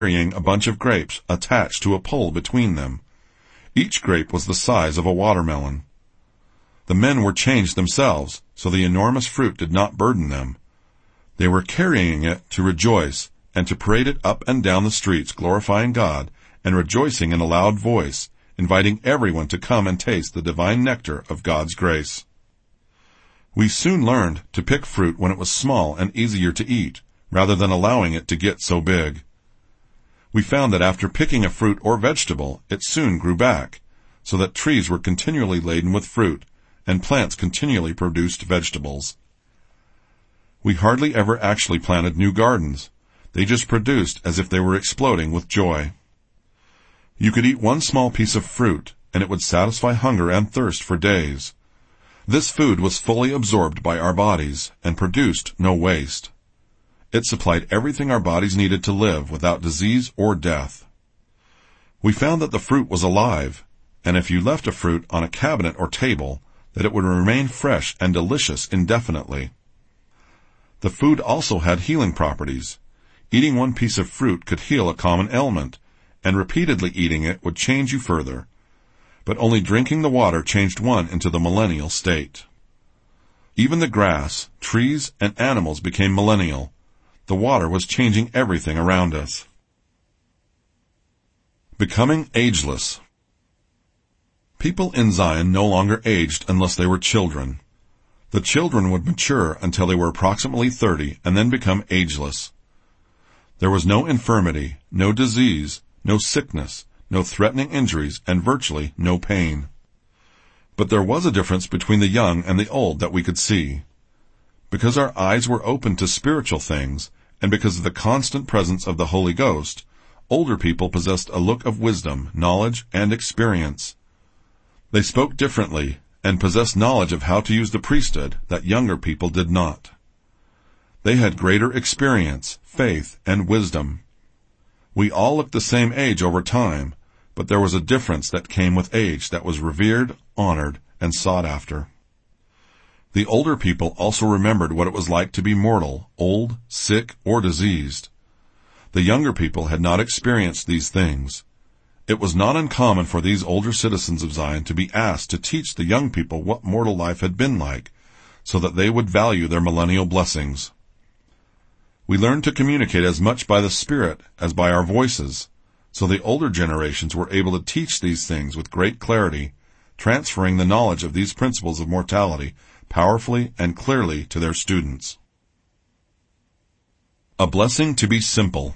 carrying a bunch of grapes attached to a pole between them. Each grape was the size of a watermelon. The men were changed themselves, so the enormous fruit did not burden them. They were carrying it to rejoice and to parade it up and down the streets, glorifying God and rejoicing in a loud voice, inviting everyone to come and taste the divine nectar of God's grace. We soon learned to pick fruit when it was small and easier to eat, rather than allowing it to get so big. We found that after picking a fruit or vegetable, it soon grew back, so that trees were continually laden with fruit, and plants continually produced vegetables. We hardly ever actually planted new gardens. They just produced as if they were exploding with joy. You could eat one small piece of fruit, and it would satisfy hunger and thirst for days. This food was fully absorbed by our bodies and produced no waste. It supplied everything our bodies needed to live without disease or death. We found that the fruit was alive, and if you left a fruit on a cabinet or table, that it would remain fresh and delicious indefinitely. The food also had healing properties. Eating one piece of fruit could heal a common ailment, and repeatedly eating it would change you further. But only drinking the water changed one into the millennial state. Even the grass, trees, and animals became millennial. The water was changing everything around us. Becoming ageless. People in Zion no longer aged unless they were children. The children would mature until they were approximately 30 and then become ageless. There was no infirmity, no disease, no sickness, no threatening injuries, and virtually no pain. But there was a difference between the young and the old that we could see. Because our eyes were open to spiritual things, and because of the constant presence of the Holy Ghost, older people possessed a look of wisdom, knowledge, and experience. They spoke differently, and possessed knowledge of how to use the priesthood that younger people did not. They had greater experience, faith, and wisdom. We all looked the same age over time, but there was a difference that came with age that was revered, honored, and sought after. The older people also remembered what it was like to be mortal, old, sick, or diseased. The younger people had not experienced these things. It was not uncommon for these older citizens of Zion to be asked to teach the young people what mortal life had been like, so that they would value their millennial blessings. We learned to communicate as much by the Spirit as by our voices, so the older generations were able to teach these things with great clarity, transferring the knowledge of these principles of mortality powerfully and clearly to their students. A blessing to be simple.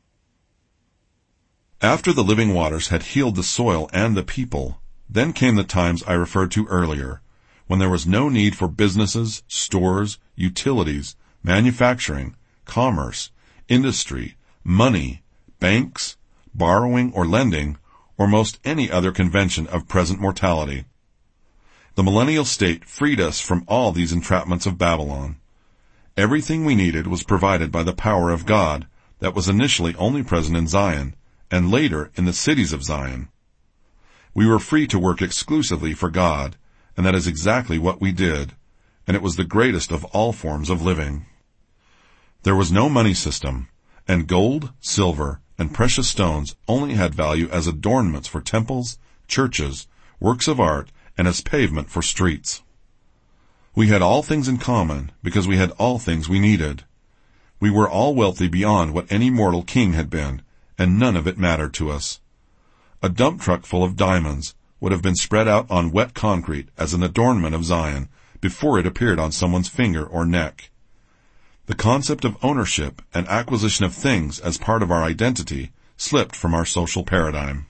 After the living waters had healed the soil and the people, then came the times I referred to earlier, when there was no need for businesses, stores, utilities, manufacturing, commerce, industry, money, banks, borrowing or lending, or most any other convention of present mortality. The millennial state freed us from all these entrapments of Babylon. Everything we needed was provided by the power of God that was initially only present in Zion, and later in the cities of Zion. We were free to work exclusively for God, and that is exactly what we did, and it was the greatest of all forms of living. There was no money system, and gold, silver, and precious stones only had value as adornments for temples, churches, works of art, and as pavement for streets. We had all things in common because we had all things we needed. We were all wealthy beyond what any mortal king had been, and none of it mattered to us. A dump truck full of diamonds would have been spread out on wet concrete as an adornment of Zion before it appeared on someone's finger or neck. The concept of ownership and acquisition of things as part of our identity slipped from our social paradigm.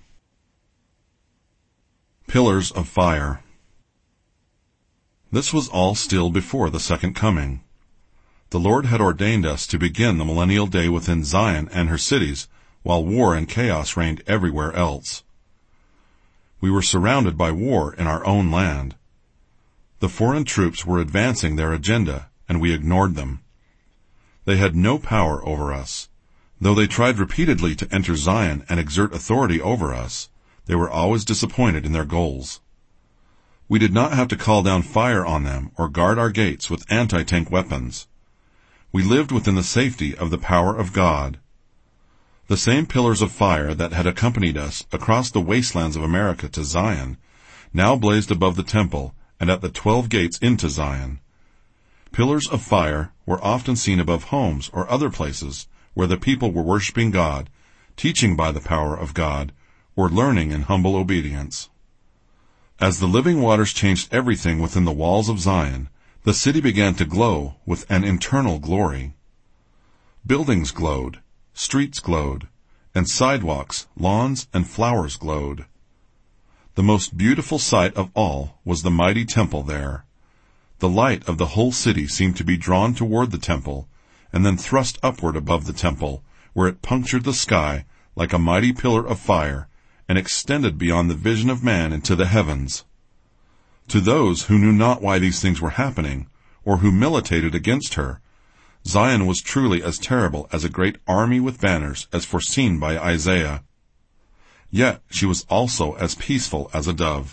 Pillars of fire. This was all still before the second coming. The Lord had ordained us to begin the millennial day within Zion and her cities, while war and chaos reigned everywhere else. We were surrounded by war in our own land. The foreign troops were advancing their agenda, and we ignored them. They had no power over us. Though they tried repeatedly to enter Zion and exert authority over us, they were always disappointed in their goals. We did not have to call down fire on them or guard our gates with anti-tank weapons. We lived within the safety of the power of God. The same pillars of fire that had accompanied us across the wastelands of America to Zion now blazed above the temple and at the 12 gates into Zion. Pillars of fire were often seen above homes or other places where the people were worshiping God, teaching by the power of God, or learning in humble obedience. As the living waters changed everything within the walls of Zion, the city began to glow with an internal glory. Buildings glowed, streets glowed, and sidewalks, lawns, and flowers glowed. The most beautiful sight of all was the mighty temple there. The light of the whole city seemed to be drawn toward the temple, and then thrust upward above the temple, where it punctured the sky like a mighty pillar of fire, and extended beyond the vision of man into the heavens. To those who knew not why these things were happening, or who militated against her, Zion was truly as terrible as a great army with banners as foreseen by Isaiah. Yet she was also as peaceful as a dove.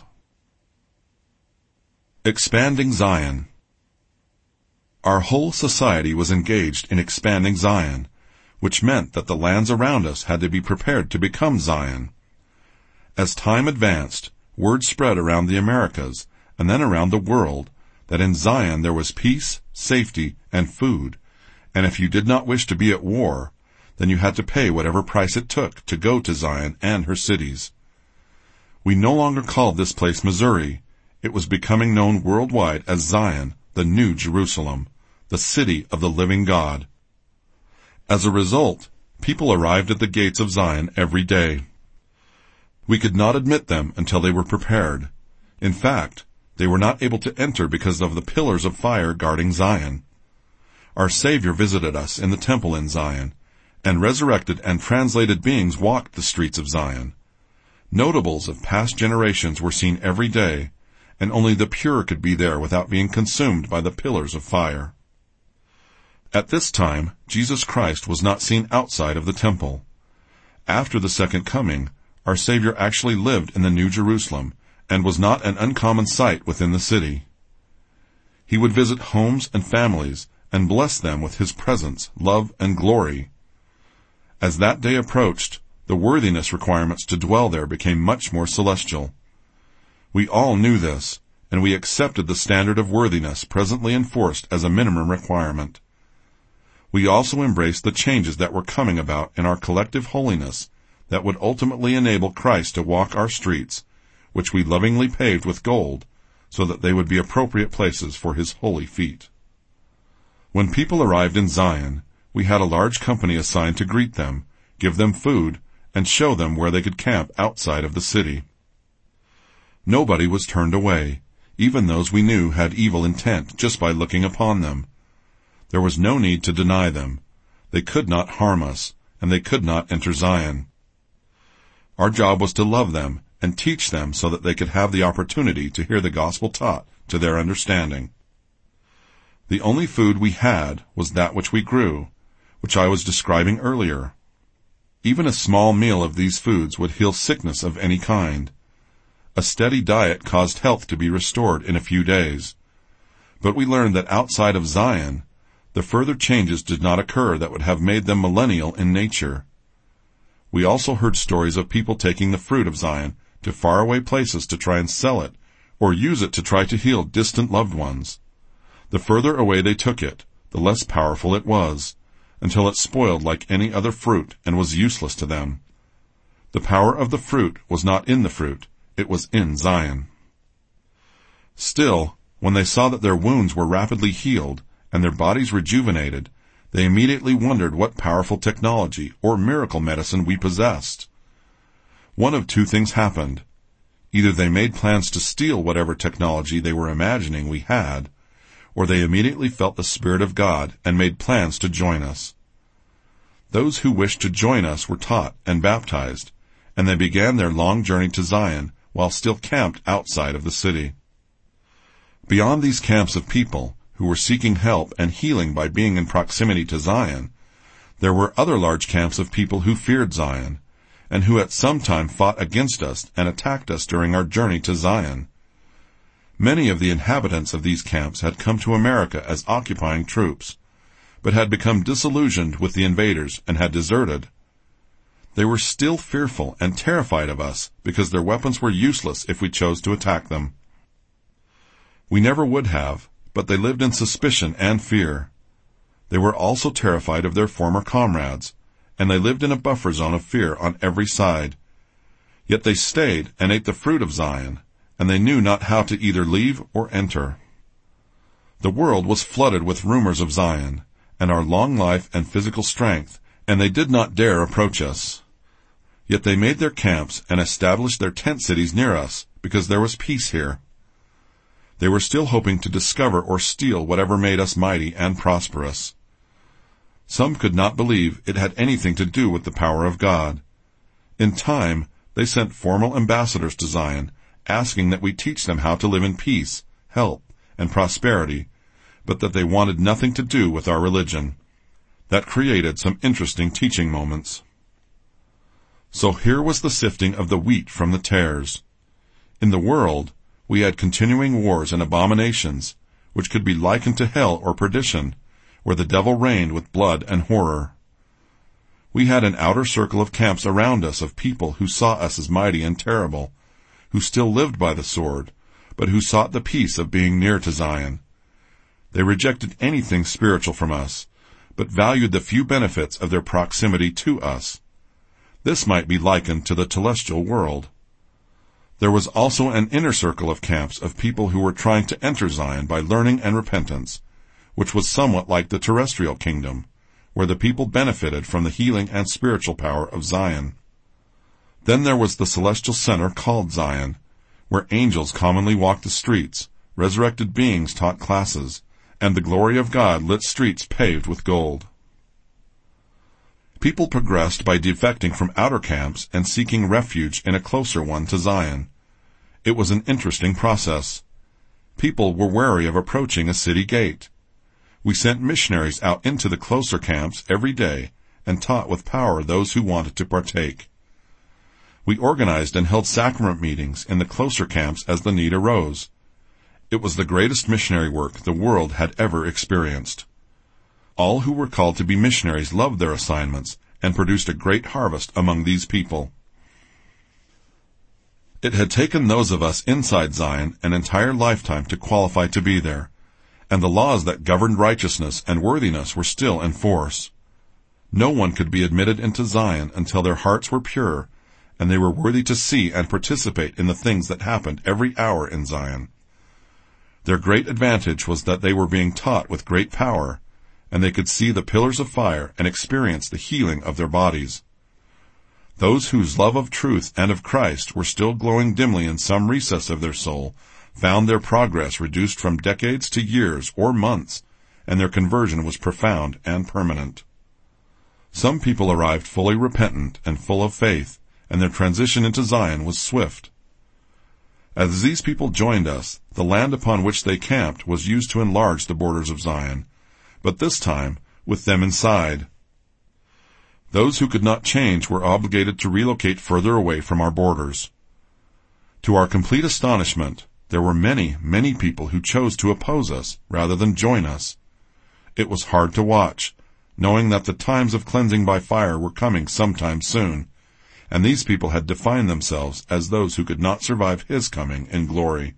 Expanding Zion. Our whole society was engaged in expanding Zion, which meant that the lands around us had to be prepared to become Zion. As time advanced, word spread around the Americas, and then around the world, that in Zion there was peace, safety, and food, and if you did not wish to be at war, then you had to pay whatever price it took to go to Zion and her cities. We no longer called this place Missouri. It was becoming known worldwide as Zion, the New Jerusalem, the city of the living God. As a result, people arrived at the gates of Zion every day. We could not admit them until they were prepared. In fact, they were not able to enter because of the pillars of fire guarding Zion. Our Savior visited us in the temple in Zion, and resurrected and translated beings walked the streets of Zion. Notables of past generations were seen every day, and only the pure could be there without being consumed by the pillars of fire. At this time, Jesus Christ was not seen outside of the temple. After the second coming, our Savior actually lived in the New Jerusalem, and was not an uncommon sight within the city. He would visit homes and families, and bless them with his presence, love, and glory. As that day approached, the worthiness requirements to dwell there became much more celestial. We all knew this, and we accepted the standard of worthiness presently enforced as a minimum requirement. We also embraced the changes that were coming about in our collective holiness that would ultimately enable Christ to walk our streets, which we lovingly paved with gold, so that they would be appropriate places for his holy feet. When people arrived in Zion, we had a large company assigned to greet them, give them food, and show them where they could camp outside of the city. Nobody was turned away, even those we knew had evil intent just by looking upon them. There was no need to deny them. They could not harm us, and they could not enter Zion. Our job was to love them and teach them so that they could have the opportunity to hear the gospel taught to their understanding. The only food we had was that which we grew, which I was describing earlier. Even a small meal of these foods would heal sickness of any kind. A steady diet caused health to be restored in a few days. But we learned that outside of Zion, the further changes did not occur that would have made them millennial in nature. We also heard stories of people taking the fruit of Zion to faraway places to try and sell it, or use it to try to heal distant loved ones. The further away they took it, the less powerful it was, until it spoiled like any other fruit and was useless to them. The power of the fruit was not in the fruit, it was in Zion. Still, when they saw that their wounds were rapidly healed and their bodies rejuvenated, they immediately wondered what powerful technology or miracle medicine we possessed. One of two things happened. Either they made plans to steal whatever technology they were imagining we had, or they immediately felt the Spirit of God and made plans to join us. Those who wished to join us were taught and baptized, and they began their long journey to Zion while still camped outside of the city. Beyond these camps of people, who were seeking help and healing by being in proximity to Zion, there were other large camps of people who feared Zion, and who at some time fought against us and attacked us during our journey to Zion. Many of the inhabitants of these camps had come to America as occupying troops, but had become disillusioned with the invaders and had deserted. they were still fearful and terrified of us because their weapons were useless if we chose to attack them. We never would have, but they lived in suspicion and fear. They were also terrified of their former comrades, and they lived in a buffer zone of fear on every side. Yet they stayed and ate the fruit of Zion, and they knew not how to either leave or enter. The world was flooded with rumors of Zion, and our long life and physical strength, and they did not dare approach us. Yet they made their camps and established their tent cities near us, because there was peace here. They were still hoping to discover or steal whatever made us mighty and prosperous. Some could not believe it had anything to do with the power of God. In time, they sent formal ambassadors to Zion, asking that we teach them how to live in peace, health, and prosperity, but that they wanted nothing to do with our religion. That created some interesting teaching moments. So here was the sifting of the wheat from the tares. In the world, we had continuing wars and abominations, which could be likened to hell or perdition, where the devil reigned with blood and horror. We had an outer circle of camps around us of people who saw us as mighty and terrible, who still lived by the sword, but who sought the peace of being near to Zion. They rejected anything spiritual from us, but valued the few benefits of their proximity to us. This might be likened to the telestial world. There was also an inner circle of camps of people who were trying to enter Zion by learning and repentance, which was somewhat like the terrestrial kingdom, where the people benefited from the healing and spiritual power of Zion. Then there was the celestial center called Zion, where angels commonly walked the streets, resurrected beings taught classes, and the glory of God lit streets paved with gold. People progressed by defecting from outer camps and seeking refuge in a closer one to Zion. It was an interesting process. People were wary of approaching a city gate. We sent missionaries out into the closer camps every day and taught with power those who wanted to partake. We organized and held sacrament meetings in the closer camps as the need arose. It was the greatest missionary work the world had ever experienced. All who were called to be missionaries loved their assignments and produced a great harvest among these people. It had taken those of us inside Zion an entire lifetime to qualify to be there, and the laws that governed righteousness and worthiness were still in force. No one could be admitted into Zion until their hearts were pure, and they were worthy to see and participate in the things that happened every hour in Zion. Their great advantage was that they were being taught with great power, and they could see the pillars of fire and experience the healing of their bodies. Those whose love of truth and of Christ were still glowing dimly in some recess of their soul found their progress reduced from decades to years or months, and their conversion was profound and permanent. Some people arrived fully repentant and full of faith, and their transition into Zion was swift. As these people joined us, the land upon which they camped was used to enlarge the borders of Zion, but this time with them inside. Those who could not change were obligated to relocate further away from our borders. To our complete astonishment, there were many, many people who chose to oppose us rather than join us. It was hard to watch, knowing that the times of cleansing by fire were coming sometime soon, and these people had defined themselves as those who could not survive his coming in glory.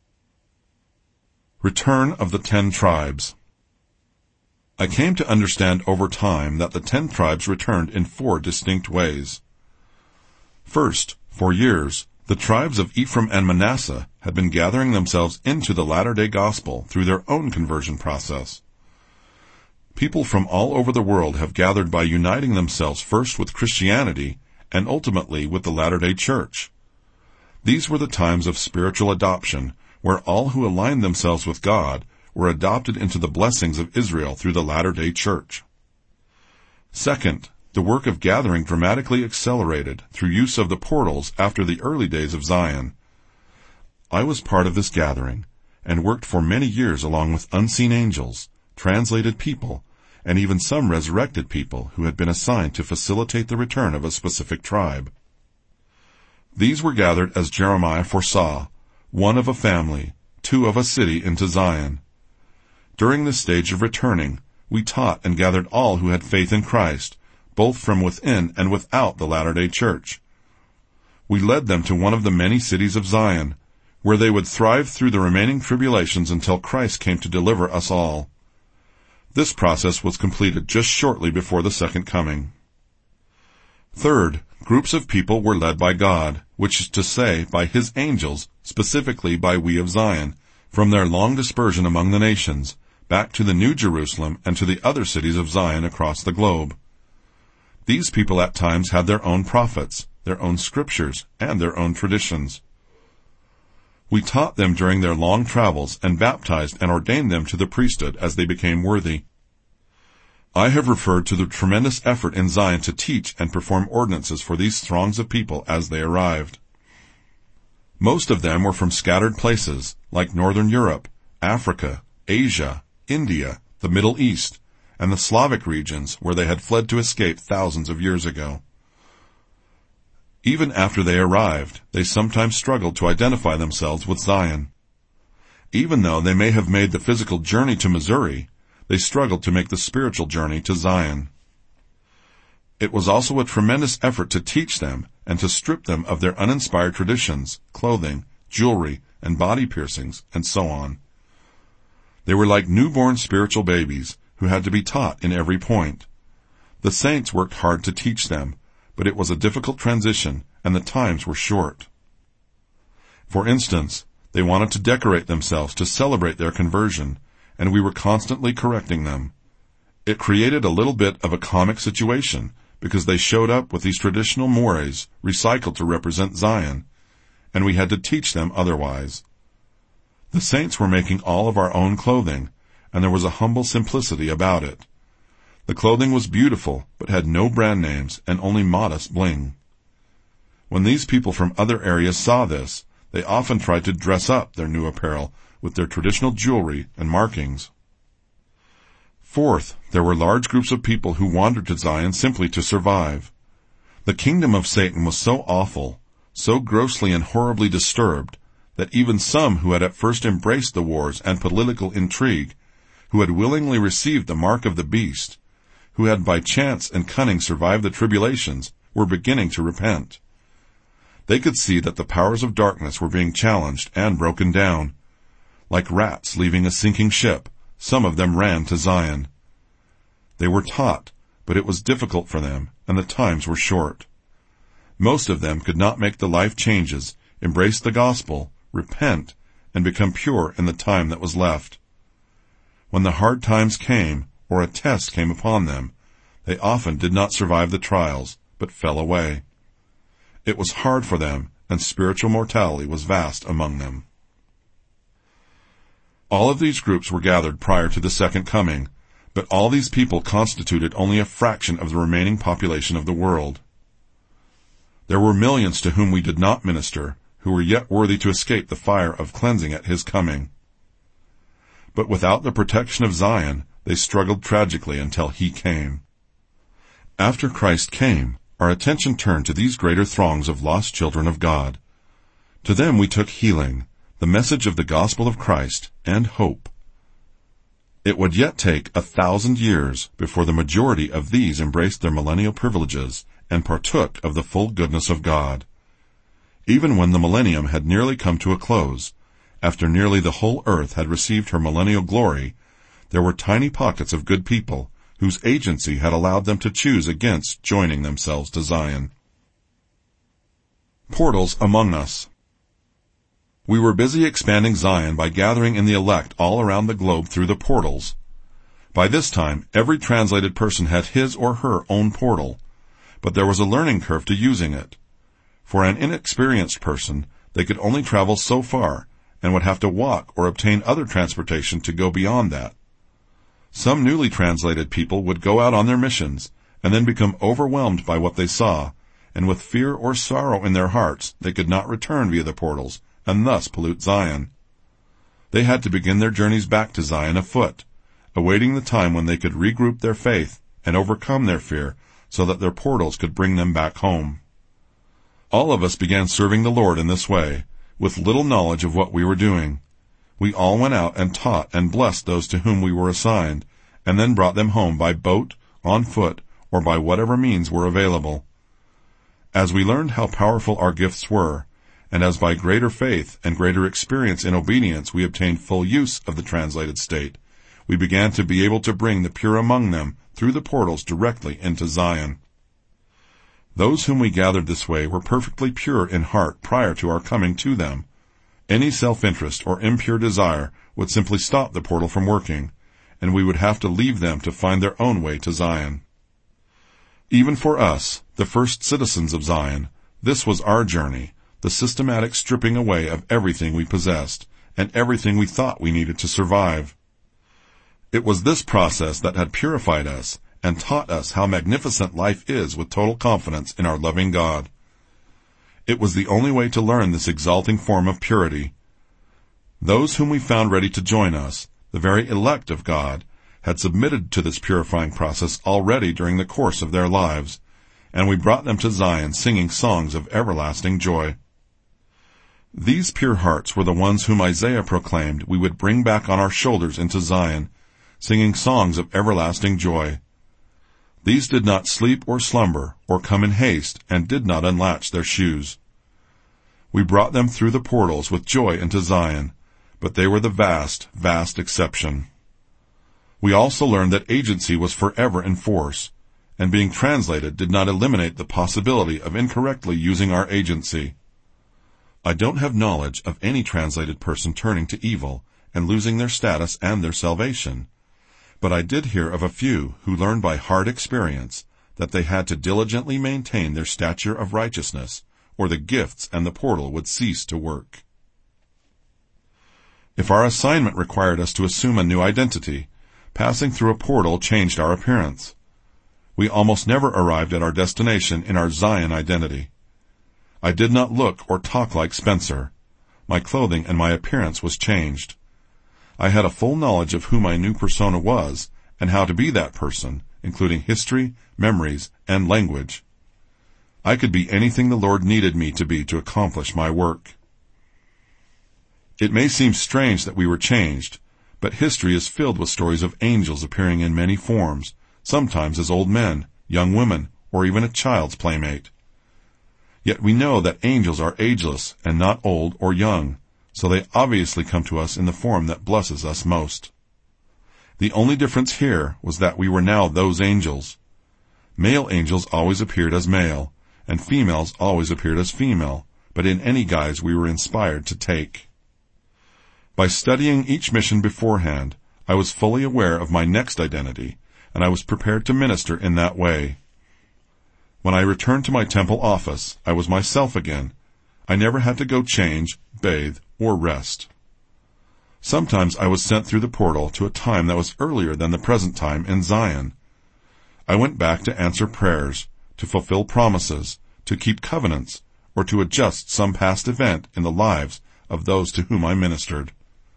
Return of the 10 tribes. I came to understand over time that the 10 tribes returned in 4 distinct ways. First, for years, the tribes of Ephraim and Manasseh had been gathering themselves into the latter-day gospel through their own conversion process. People from all over the world have gathered by uniting themselves first with Christianity and ultimately with the Latter-day Church. These were the times of spiritual adoption, where all who aligned themselves with God were adopted into the blessings of Israel through the Latter-day Church. Second, the work of gathering dramatically accelerated through use of the portals after the early days of Zion. I was part of this gathering, and worked for many years along with unseen angels, translated people, and even some resurrected people who had been assigned to facilitate the return of a specific tribe. These were gathered as Jeremiah foresaw, 1 of a family, 2 of a city into Zion. During this stage of returning, we taught and gathered all who had faith in Christ, both from within and without the Latter-day Church. We led them to one of the many cities of Zion, where they would thrive through the remaining tribulations until Christ came to deliver us all. This process was completed just shortly before the second coming. Third, groups of people were led by God, which is to say, by His angels, specifically by we of Zion, from their long dispersion among the nations, back to the New Jerusalem and to the other cities of Zion across the globe. These people at times had their own prophets, their own scriptures, and their own traditions. We taught them during their long travels and baptized and ordained them to the priesthood as they became worthy. I have referred to the tremendous effort in Zion to teach and perform ordinances for these throngs of people as they arrived. Most of them were from scattered places, like Northern Europe, Africa, Asia, India, the Middle East, and the Slavic regions where they had fled to escape thousands of years ago. Even after they arrived, they sometimes struggled to identify themselves with Zion. Even though they may have made the physical journey to Missouri, they struggled to make the spiritual journey to Zion. It was also a tremendous effort to teach them and to strip them of their uninspired traditions, clothing, jewelry, and body piercings, and so on. They were like newborn spiritual babies who had to be taught in every point. The saints worked hard to teach them, but it was a difficult transition, and the times were short. For instance, they wanted to decorate themselves to celebrate their conversion, and we were constantly correcting them. It created a little bit of a comic situation, because they showed up with these traditional mores recycled to represent Zion, and we had to teach them otherwise. The saints were making all of our own clothing, and there was a humble simplicity about it. The clothing was beautiful, but had no brand names and only modest bling. When these people from other areas saw this, they often tried to dress up their new apparel with their traditional jewelry and markings. Fourth, there were large groups of people who wandered to Zion simply to survive. The kingdom of Satan was so awful, so grossly and horribly disturbed, that even some who had at first embraced the wars and political intrigue, who had willingly received the mark of the beast, who had by chance and cunning survived the tribulations, were beginning to repent. They could see that the powers of darkness were being challenged and broken down. Like rats leaving a sinking ship, some of them ran to Zion. They were taught, but it was difficult for them, and the times were short. Most of them could not make the life changes, embrace the gospel, repent, and become pure in the time that was left. When the hard times came, or a test came upon them, they often did not survive the trials, but fell away. It was hard for them, and spiritual mortality was vast among them. All of these groups were gathered prior to the second coming, but all these people constituted only a fraction of the remaining population of the world. There were millions to whom we did not minister, who were yet worthy to escape the fire of cleansing at His coming. But without the protection of Zion, they struggled tragically until He came. After Christ came, our attention turned to these greater throngs of lost children of God. To them we took healing, the message of the gospel of Christ, and hope. It would yet take 1,000 years before the majority of these embraced their millennial privileges and partook of the full goodness of God. Even when the millennium had nearly come to a close, after nearly the whole earth had received her millennial glory, there were tiny pockets of good people whose agency had allowed them to choose against joining themselves to Zion. Portals among us. We were busy expanding Zion by gathering in the elect all around the globe through the portals. By this time, every translated person had his or her own portal, but there was a learning curve to using it. For an inexperienced person, they could only travel so far and would have to walk or obtain other transportation to go beyond that. Some newly translated people would go out on their missions and then become overwhelmed by what they saw, and with fear or sorrow in their hearts, they could not return via the portals and thus pollute Zion. They had to begin their journeys back to Zion afoot, awaiting the time when they could regroup their faith and overcome their fear so that their portals could bring them back home. All of us began serving the Lord in this way, with little knowledge of what we were doing. We all went out and taught and blessed those to whom we were assigned, and then brought them home by boat, on foot, or by whatever means were available. As we learned how powerful our gifts were, and as by greater faith and greater experience in obedience we obtained full use of the translated state, we began to be able to bring the pure among them through the portals directly into Zion. Those whom we gathered this way were perfectly pure in heart prior to our coming to them. Any self-interest or impure desire would simply stop the portal from working, and we would have to leave them to find their own way to Zion. Even for us, the first citizens of Zion, this was our journey, the systematic stripping away of everything we possessed, and everything we thought we needed to survive. It was this process that had purified us and taught us how magnificent life is with total confidence in our loving God. It was the only way to learn this exalting form of purity. Those whom we found ready to join us, the very elect of God, had submitted to this purifying process already during the course of their lives, and we brought them to Zion singing songs of everlasting joy. These pure hearts were the ones whom Isaiah proclaimed we would bring back on our shoulders into Zion, singing songs of everlasting joy. These did not sleep or slumber, or come in haste, and did not unlatch their shoes. We brought them through the portals with joy into Zion, but they were the vast, vast exception. We also learned that agency was forever in force, and being translated did not eliminate the possibility of incorrectly using our agency. I don't have knowledge of any translated person turning to evil and losing their status and their salvation, but I did hear of a few who learned by hard experience that they had to diligently maintain their stature of righteousness, or the gifts and the portal would cease to work. If our assignment required us to assume a new identity, passing through a portal changed our appearance. We almost never arrived at our destination in our Zion identity. I did not look or talk like Spencer. My clothing and my appearance was changed. I had a full knowledge of who my new persona was and how to be that person, including history, memories, and language. I could be anything the Lord needed me to be to accomplish my work. It may seem strange that we were changed, but history is filled with stories of angels appearing in many forms, sometimes as old men, young women, or even a child's playmate. Yet we know that angels are ageless and not old or young, so they obviously come to us in the form that blesses us most. The only difference here was that we were now those angels. Male angels always appeared as male, and females always appeared as female, but in any guise we were inspired to take. By studying each mission beforehand, I was fully aware of my next identity, and I was prepared to minister in that way. When I returned to my temple office, I was myself again. I never had to go change, bathe, or rest. Sometimes I was sent through the portal to a time that was earlier than the present time in Zion. I went back to answer prayers, to fulfill promises, to keep covenants, or to adjust some past event in the lives of those to whom I ministered.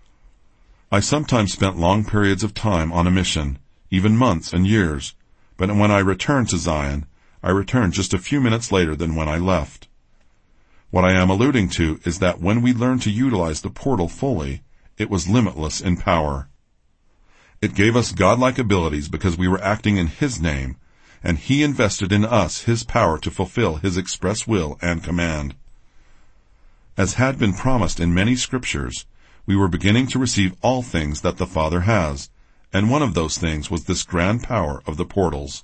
I sometimes spent long periods of time on a mission, even months and years, but when I returned to Zion, I returned just a few minutes later than when I left. What I am alluding to is that when we learned to utilize the portal fully, it was limitless in power. It gave us godlike abilities because we were acting in His name, and He invested in us His power to fulfill His express will and command. As had been promised in many scriptures, we were beginning to receive all things that the Father has, and one of those things was this grand power of the portals.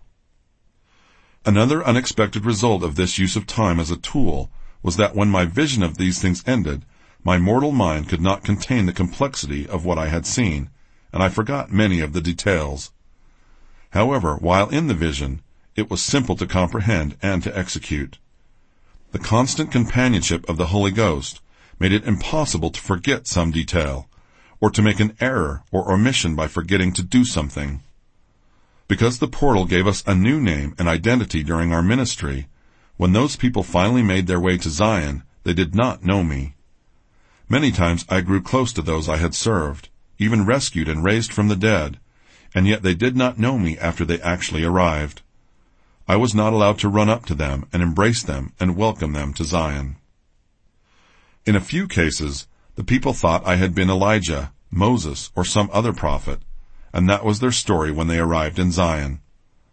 Another unexpected result of this use of time as a tool was that when my vision of these things ended, my mortal mind could not contain the complexity of what I had seen, and I forgot many of the details. However, while in the vision, it was simple to comprehend and to execute. The constant companionship of the Holy Ghost made it impossible to forget some detail, or to make an error or omission by forgetting to do something. Because the portal gave us a new name and identity during our ministry, when those people finally made their way to Zion, they did not know me. Many times I grew close to those I had served, even rescued and raised from the dead, and yet they did not know me after they actually arrived. I was not allowed to run up to them and embrace them and welcome them to Zion. In a few cases, the people thought I had been Elijah, Moses, or some other prophet, and that was their story when they arrived in Zion.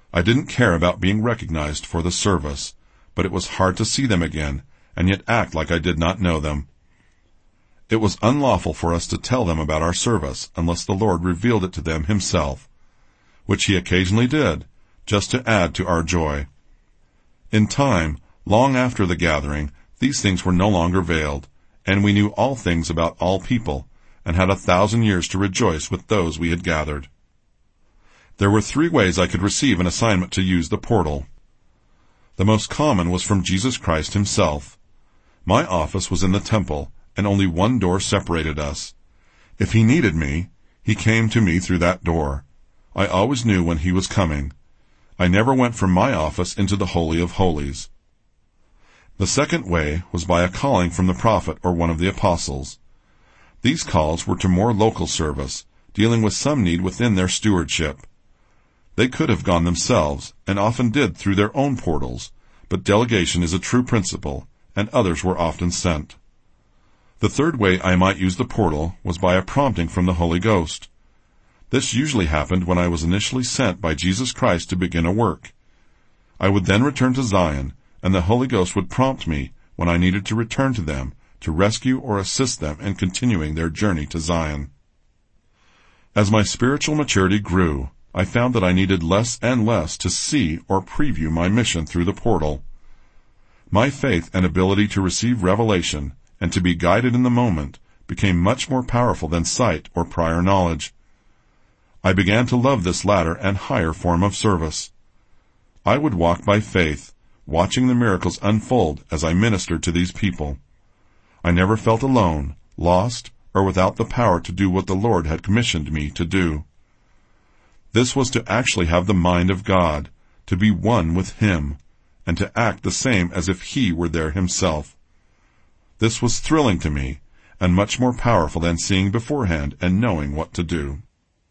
I didn't care about being recognized for the service, but it was hard to see them again and yet act like I did not know them. It was unlawful for us to tell them about our service unless the Lord revealed it to them himself, which he occasionally did, just to add to our joy. In time, long after the gathering, these things were no longer veiled, and we knew all things about all people, and had 1,000 years to rejoice with those we had gathered. There were 3 ways I could receive an assignment to use the portal. The most common was from Jesus Christ himself. My office was in the temple, and only one door separated us. If he needed me, he came to me through that door. I always knew when he was coming. I never went from my office into the Holy of Holies. The second way was by a calling from the prophet or one of the apostles. These calls were to more local service, dealing with some need within their stewardship. They could have gone themselves, and often did through their own portals, but delegation is a true principle, and others were often sent. The third way I might use the portal was by a prompting from the Holy Ghost. This usually happened when I was initially sent by Jesus Christ to begin a work. I would then return to Zion, and the Holy Ghost would prompt me when I needed to return to them, to rescue or assist them in continuing their journey to Zion. As my spiritual maturity grew, I found that I needed less and less to see or preview my mission through the portal. My faith and ability to receive revelation and to be guided in the moment became much more powerful than sight or prior knowledge. I began to love this latter and higher form of service. I would walk by faith, watching the miracles unfold as I ministered to these people. I never felt alone, lost, or without the power to do what the Lord had commissioned me to do. This was to actually have the mind of God, to be one with Him, and to act the same as if He were there Himself. This was thrilling to me, and much more powerful than seeing beforehand and knowing what to do.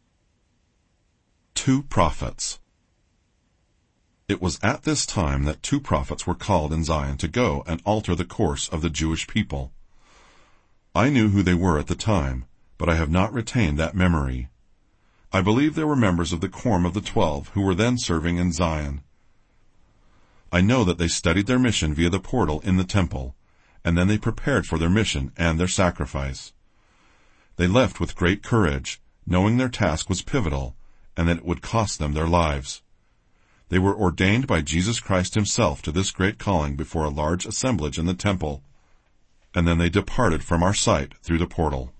2 prophets. It was at this time that 2 prophets were called in Zion to go and alter the course of the Jewish people. I knew who they were at the time, but I have not retained that memory. I believe they were members of the quorum of the 12 who were then serving in Zion. I know that they studied their mission via the portal in the temple, and then they prepared for their mission and their sacrifice. They left with great courage, knowing their task was pivotal, and that it would cost them their lives. They were ordained by Jesus Christ himself to this great calling before a large assemblage in the temple, and then they departed from our sight through the portal.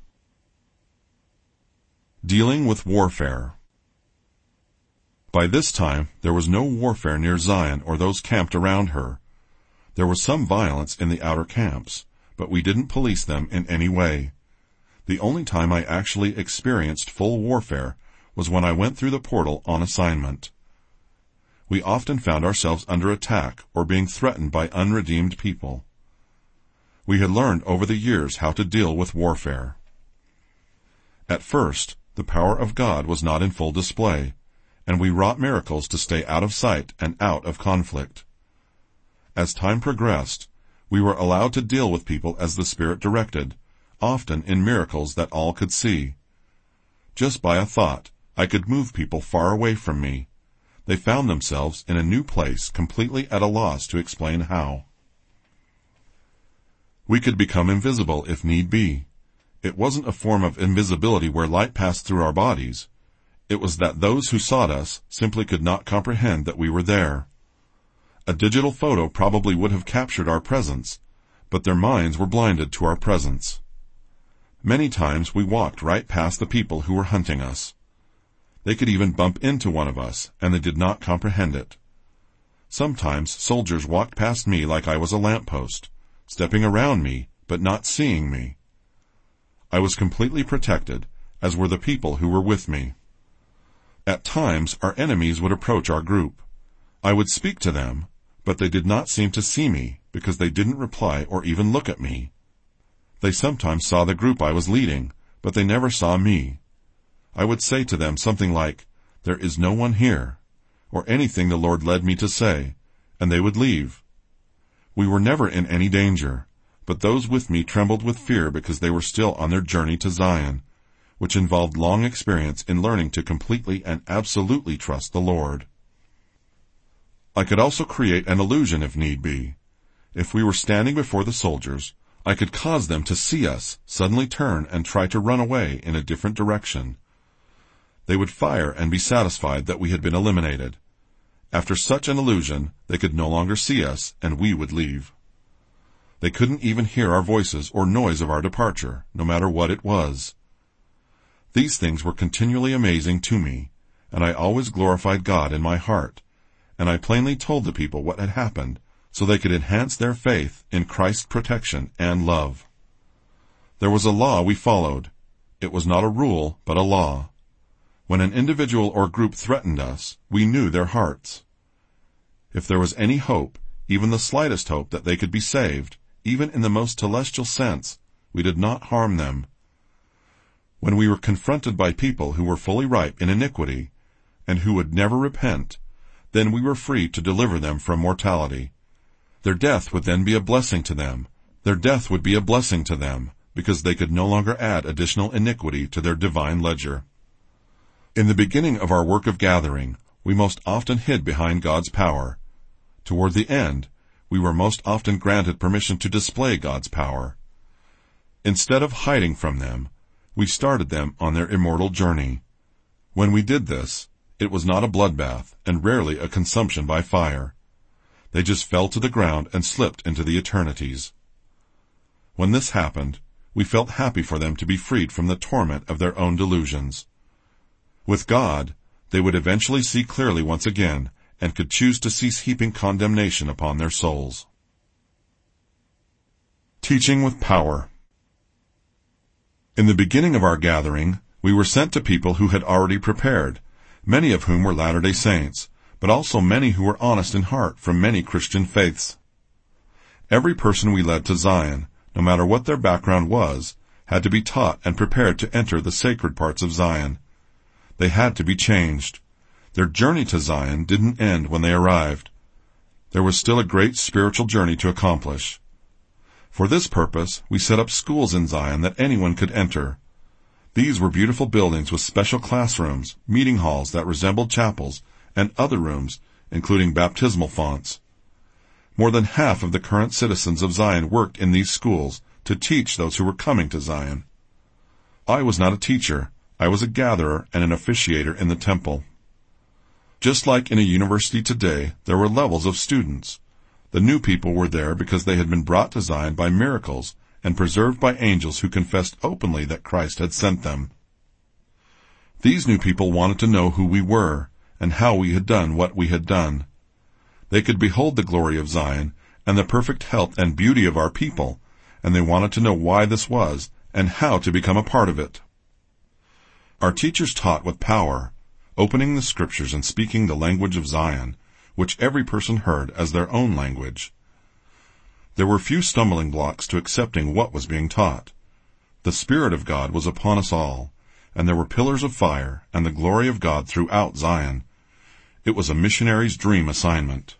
Dealing with warfare. By this time, there was no warfare near Zion or those camped around her. There was some violence in the outer camps, but we didn't police them in any way. The only time I actually experienced full warfare was when I went through the portal on assignment. We often found ourselves under attack or being threatened by unredeemed people. We had learned over the years how to deal with warfare. At first, the power of God was not in full display, and we wrought miracles to stay out of sight and out of conflict. As time progressed, we were allowed to deal with people as the Spirit directed, often in miracles that all could see. Just by a thought, I could move people far away from me. They found themselves in a new place, completely at a loss to explain how. We could become invisible if need be. It wasn't a form of invisibility where light passed through our bodies. It was that those who sought us simply could not comprehend that we were there. A digital photo probably would have captured our presence, but their minds were blinded to our presence. Many times we walked right past the people who were hunting us. They could even bump into one of us, and they did not comprehend it. Sometimes soldiers walked past me like I was a lamppost, stepping around me, but not seeing me. I was completely protected, as were the people who were with me. At times, our enemies would approach our group. I would speak to them, but they did not seem to see me because they didn't reply or even look at me. They sometimes saw the group I was leading, but they never saw me. I would say to them something like, "There is no one here," or anything the Lord led me to say, and they would leave. We were never in any danger, but those with me trembled with fear because they were still on their journey to Zion, which involved long experience in learning to completely and absolutely trust the Lord. I could also create an illusion if need be. If we were standing before the soldiers, I could cause them to see us, suddenly turn and try to run away in a different direction. They would fire and be satisfied that we had been eliminated. After such an illusion, they could no longer see us, and we would leave. They couldn't even hear our voices or noise of our departure, no matter what it was. These things were continually amazing to me, and I always glorified God in my heart, and I plainly told the people what had happened, so they could enhance their faith in Christ's protection and love. There was a law we followed. It was not a rule, but a law. When an individual or group threatened us, we knew their hearts. If there was any hope, even the slightest hope that they could be saved, even in the most celestial sense, we did not harm them. When we were confronted by people who were fully ripe in iniquity, and who would never repent, then we were free to deliver them from mortality. Their death would then be a blessing to them. Their death would be a blessing to them, because they could no longer add additional iniquity to their divine ledger. In the beginning of our work of gathering, we most often hid behind God's power. Toward the end, we were most often granted permission to display God's power. Instead of hiding from them, we started them on their immortal journey. When we did this, it was not a bloodbath and rarely a consumption by fire. They just fell to the ground and slipped into the eternities. When this happened, we felt happy for them to be freed from the torment of their own delusions. With God, they would eventually see clearly once again and could choose to cease heaping condemnation upon their souls. Teaching with power. In the beginning of our gathering, we were sent to people who had already prepared, many of whom were Latter-day Saints, but also many who were honest in heart from many Christian faiths. Every person we led to Zion, no matter what their background was, had to be taught and prepared to enter the sacred parts of Zion. They had to be changed. Their journey to Zion didn't end when they arrived. There was still a great spiritual journey to accomplish. For this purpose, we set up schools in Zion that anyone could enter. These were beautiful buildings with special classrooms, meeting halls that resembled chapels, and other rooms, including baptismal fonts. More than half of the current citizens of Zion worked in these schools to teach those who were coming to Zion. I was not a teacher. I was a gatherer and an officiator in the temple. Just like in a university today, there were levels of students. The new people were there because they had been brought to Zion by miracles and preserved by angels who confessed openly that Christ had sent them. These new people wanted to know who we were and how we had done what we had done. They could behold the glory of Zion and the perfect health and beauty of our people, and they wanted to know why this was and how to become a part of it. Our teachers taught with power, opening the scriptures and speaking the language of Zion, which every person heard as their own language. There were few stumbling blocks to accepting what was being taught. The Spirit of God was upon us all, and there were pillars of fire and the glory of God throughout Zion. It was a missionary's dream assignment.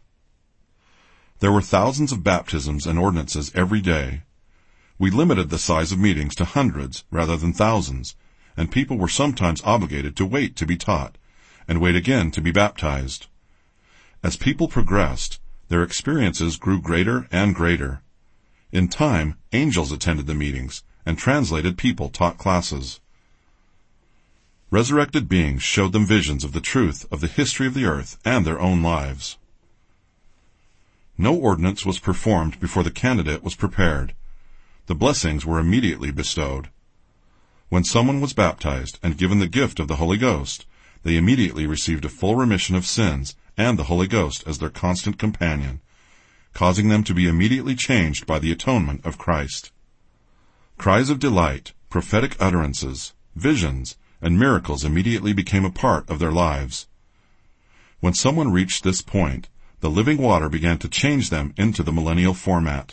There were thousands of baptisms and ordinances every day. We limited the size of meetings to hundreds rather than thousands, and people were sometimes obligated to wait to be taught, and wait again to be baptized. As people progressed, their experiences grew greater and greater. In time, angels attended the meetings, and translated people taught classes. Resurrected beings showed them visions of the truth of the history of the earth and their own lives. No ordinance was performed before the candidate was prepared. The blessings were immediately bestowed. When someone was baptized and given the gift of the Holy Ghost, they immediately received a full remission of sins and the Holy Ghost as their constant companion, causing them to be immediately changed by the atonement of Christ. Cries of delight, prophetic utterances, visions, and miracles immediately became a part of their lives. When someone reached this point, the living water began to change them into the millennial format.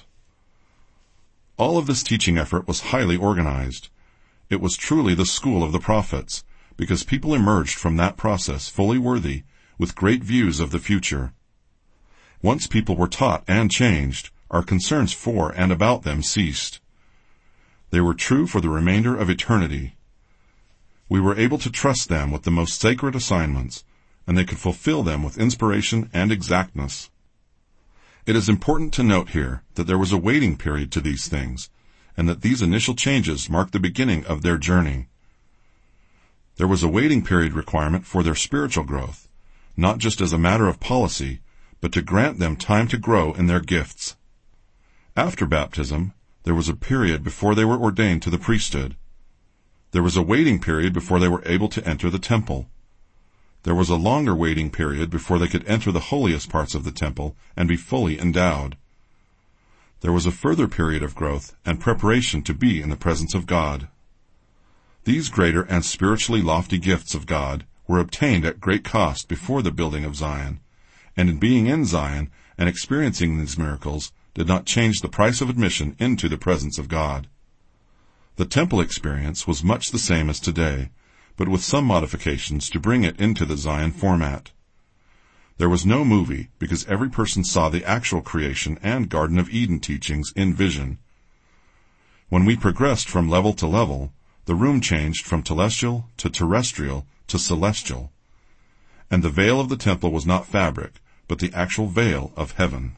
All of this teaching effort was highly organized. It was truly the school of the prophets, because people emerged from that process fully worthy, with great views of the future. Once people were taught and changed, our concerns for and about them ceased. They were true for the remainder of eternity. We were able to trust them with the most sacred assignments, and they could fulfill them with inspiration and exactness. It is important to note here that there was a waiting period to these things, and that these initial changes marked the beginning of their journey. There was a waiting period requirement for their spiritual growth, not just as a matter of policy, but to grant them time to grow in their gifts. After baptism, there was a period before they were ordained to the priesthood. There was a waiting period before they were able to enter the temple. There was a longer waiting period before they could enter the holiest parts of the temple and be fully endowed. There was a further period of growth and preparation to be in the presence of God. These greater and spiritually lofty gifts of God were obtained at great cost before the building of Zion, and in being in Zion and experiencing these miracles did not change the price of admission into the presence of God. The temple experience was much the same as today, but with some modifications to bring it into the Zion format. There was no movie because every person saw the actual creation and Garden of Eden teachings in vision. When we progressed from level to level, the room changed from telestial to terrestrial to celestial, and the veil of the temple was not fabric, but the actual veil of heaven.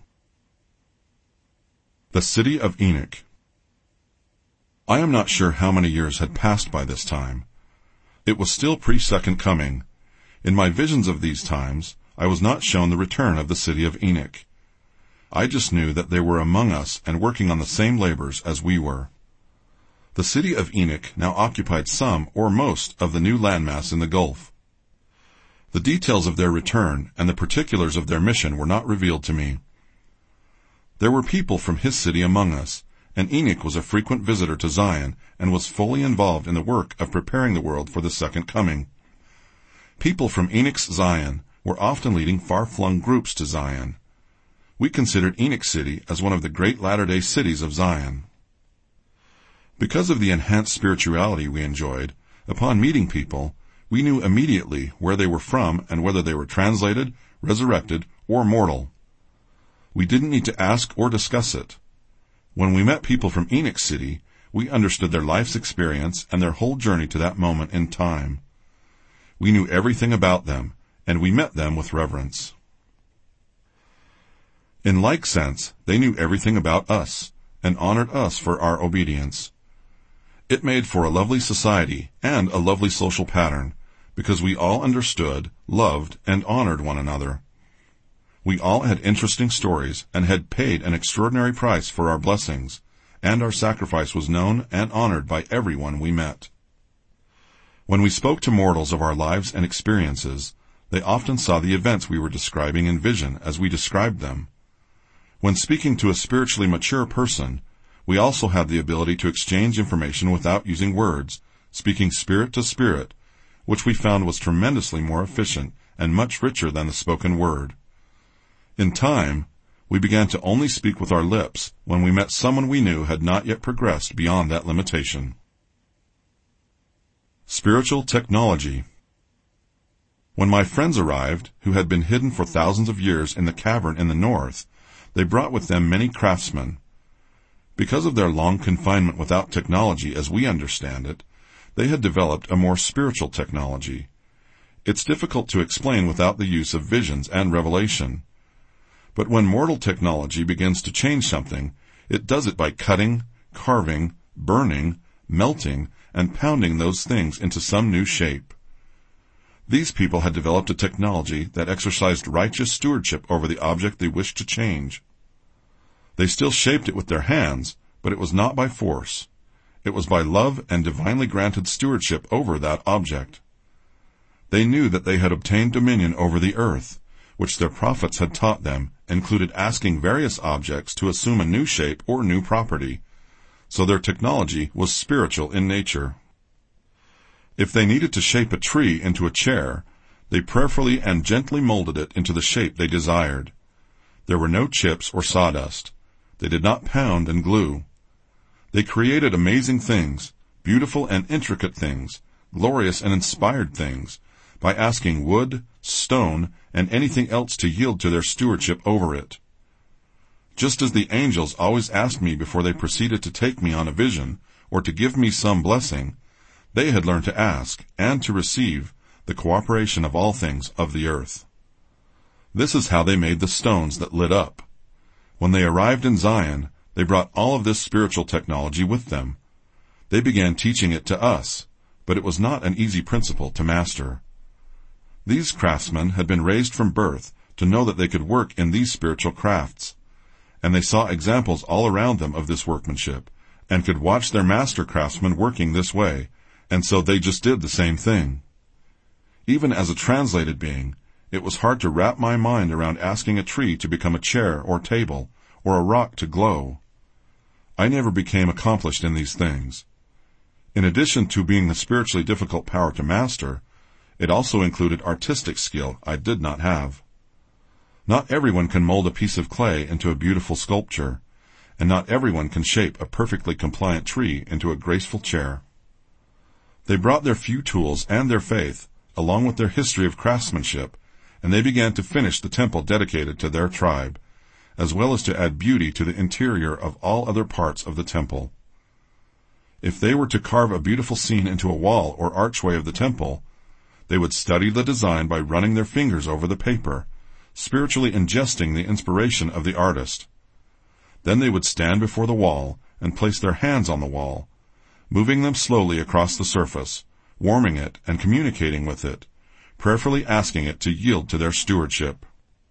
The City of Enoch. I am not sure how many years had passed by this time. It was still pre-Second Coming. In my visions of these times, I was not shown the return of the City of Enoch. I just knew that they were among us and working on the same labors as we were. The City of Enoch now occupied some or most of the new landmass in the Gulf. The details of their return and the particulars of their mission were not revealed to me. There were people from his city among us, and Enoch was a frequent visitor to Zion and was fully involved in the work of preparing the world for the Second Coming. People from Enoch's Zion were often leading far-flung groups to Zion. We considered Enoch City as one of the great latter-day cities of Zion. Because of the enhanced spirituality we enjoyed, upon meeting people, we knew immediately where they were from and whether they were translated, resurrected, or mortal. We didn't need to ask or discuss it. When we met people from Enoch City, we understood their life's experience and their whole journey to that moment in time. We knew everything about them, and we met them with reverence. In like sense, they knew everything about us, and honored us for our obedience. It made for a lovely society and a lovely social pattern, because we all understood, loved, and honored one another. We all had interesting stories and had paid an extraordinary price for our blessings, and our sacrifice was known and honored by everyone we met. When we spoke to mortals of our lives and experiences, they often saw the events we were describing in vision as we described them. When speaking to a spiritually mature person, we also had the ability to exchange information without using words, speaking spirit to spirit, which we found was tremendously more efficient and much richer than the spoken word. In time, we began to only speak with our lips when we met someone we knew had not yet progressed beyond that limitation. Spiritual technology. When my friends arrived, who had been hidden for thousands of years in the cavern in the north, they brought with them many craftsmen. Because of their long confinement without technology as we understand it, they had developed a more spiritual technology. It's difficult to explain without the use of visions and revelation. But when mortal technology begins to change something, it does it by cutting, carving, burning, melting, and pounding those things into some new shape. These people had developed a technology that exercised righteous stewardship over the object they wished to change. They still shaped it with their hands, but it was not by force. It was by love and divinely granted stewardship over that object. They knew that they had obtained dominion over the earth, which their prophets had taught them included asking various objects to assume a new shape or new property, so their technology was spiritual in nature. If they needed to shape a tree into a chair, they prayerfully and gently molded it into the shape they desired. There were no chips or sawdust. They did not pound and glue. They created amazing things, beautiful and intricate things, glorious and inspired things, by asking wood, stone, and anything else to yield to their stewardship over it. Just as the angels always asked me before they proceeded to take me on a vision or to give me some blessing, they had learned to ask and to receive the cooperation of all things of the earth. This is how they made the stones that lit up. When they arrived in Zion, they brought all of this spiritual technology with them. They began teaching it to us, but it was not an easy principle to master. These craftsmen had been raised from birth to know that they could work in these spiritual crafts, and they saw examples all around them of this workmanship, and could watch their master craftsmen working this way, and so they just did the same thing. Even as a translated being, it was hard to wrap my mind around asking a tree to become a chair or table, or a rock to glow. I never became accomplished in these things. In addition to being a spiritually difficult power to master, it also included artistic skill I did not have. Not everyone can mold a piece of clay into a beautiful sculpture, and not everyone can shape a perfectly compliant tree into a graceful chair. They brought their few tools and their faith, along with their history of craftsmanship, and they began to finish the temple dedicated to their tribe, as well as to add beauty to the interior of all other parts of the temple. If they were to carve a beautiful scene into a wall or archway of the temple, they would study the design by running their fingers over the paper, spiritually ingesting the inspiration of the artist. Then they would stand before the wall and place their hands on the wall, moving them slowly across the surface, warming it and communicating with it, prayerfully asking it to yield to their stewardship.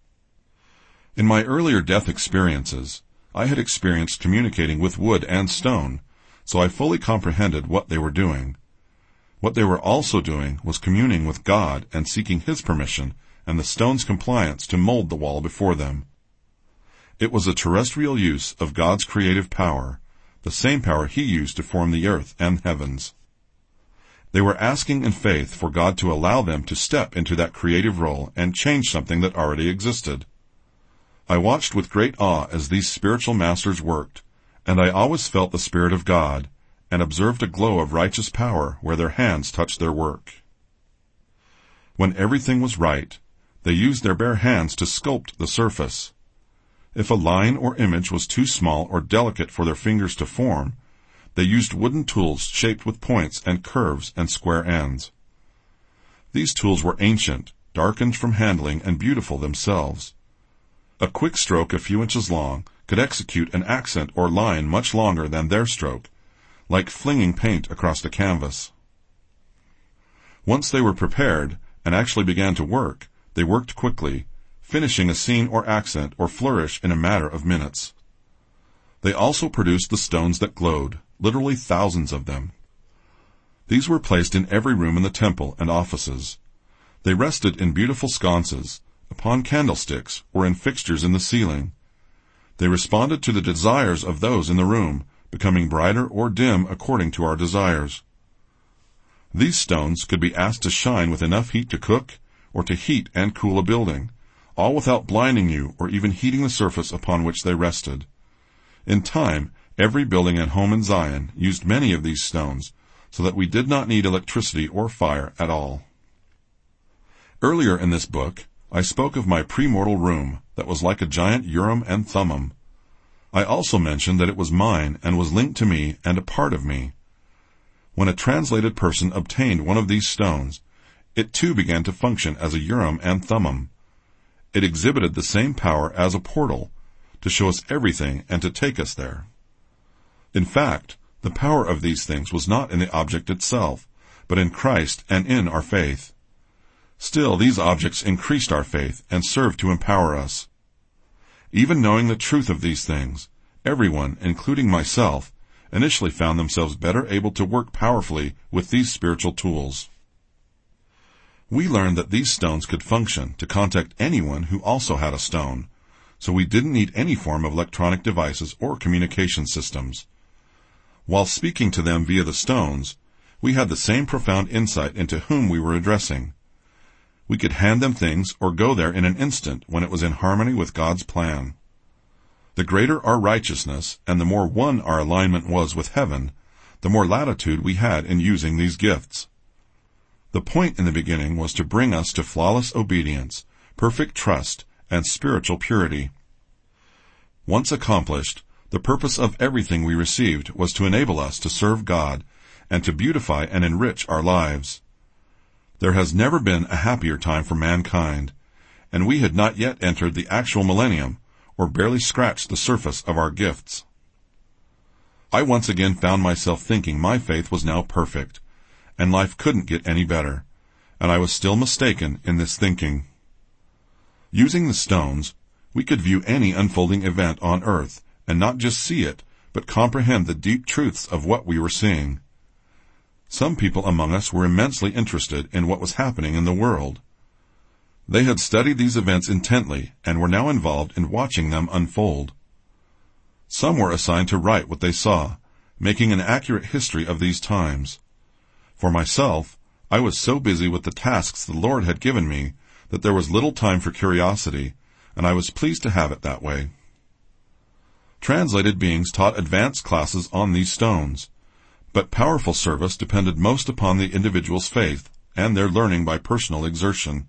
In my earlier death experiences, I had experienced communicating with wood and stone, so I fully comprehended what they were doing. What they were also doing was communing with God and seeking His permission and the stone's compliance to mold the wall before them. It was a terrestrial use of God's creative power, the same power He used to form the earth and heavens. They were asking in faith for God to allow them to step into that creative role and change something that already existed. I watched with great awe as these spiritual masters worked, and I always felt the Spirit of God, and observed a glow of righteous power where their hands touched their work. When everything was right, they used their bare hands to sculpt the surface. If a line or image was too small or delicate for their fingers to form, they used wooden tools shaped with points and curves and square ends. These tools were ancient, darkened from handling, and beautiful themselves. A quick stroke a few inches long could execute an accent or line much longer than their stroke, like flinging paint across a canvas. Once they were prepared and actually began to work, they worked quickly, finishing a scene or accent or flourish in a matter of minutes. They also produced the stones that glowed, literally thousands of them. These were placed in every room in the temple and offices. They rested in beautiful sconces, upon candlesticks, or in fixtures in the ceiling. They responded to the desires of those in the room, becoming brighter or dim according to our desires. These stones could be asked to shine with enough heat to cook, or to heat and cool a building, all without blinding you or even heating the surface upon which they rested. In time, every building and home in Zion used many of these stones, so that we did not need electricity or fire at all. Earlier in this book, I spoke of my premortal room that was like a giant Urim and Thummim. I also mentioned that it was mine and was linked to me and a part of me. When a translated person obtained one of these stones, it too began to function as a Urim and Thummim. It exhibited the same power as a portal, to show us everything and to take us there. In fact, the power of these things was not in the object itself, but in Christ and in our faith. Still, these objects increased our faith and served to empower us. Even knowing the truth of these things, everyone, including myself, initially found themselves better able to work powerfully with these spiritual tools. We learned that these stones could function to contact anyone who also had a stone, so we didn't need any form of electronic devices or communication systems. While speaking to them via the stones, we had the same profound insight into whom we were addressing. We could hand them things or go there in an instant when it was in harmony with God's plan. The greater our righteousness and the more one our alignment was with heaven, the more latitude we had in using these gifts. The point in the beginning was to bring us to flawless obedience, perfect trust, and spiritual purity. Once accomplished, the purpose of everything we received was to enable us to serve God and to beautify and enrich our lives. There has never been a happier time for mankind, and we had not yet entered the actual millennium, or barely scratched the surface of our gifts. I once again found myself thinking my faith was now perfect, and life couldn't get any better, and I was still mistaken in this thinking. Using the stones, we could view any unfolding event on earth, and not just see it, but comprehend the deep truths of what we were seeing. Some people among us were immensely interested in what was happening in the world. They had studied these events intently and were now involved in watching them unfold. Some were assigned to write what they saw, making an accurate history of these times. For myself, I was so busy with the tasks the Lord had given me that there was little time for curiosity, and I was pleased to have it that way. Translated beings taught advanced classes on these stones, but powerful service depended most upon the individual's faith and their learning by personal exertion.